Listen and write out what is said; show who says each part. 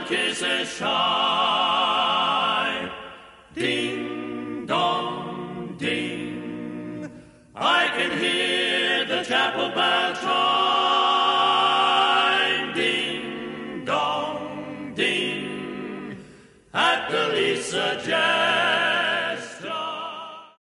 Speaker 1: kisses shine. Ding dong ding, I can hear the chapel bell chime. Ding dong ding, at the Lisa Jazz.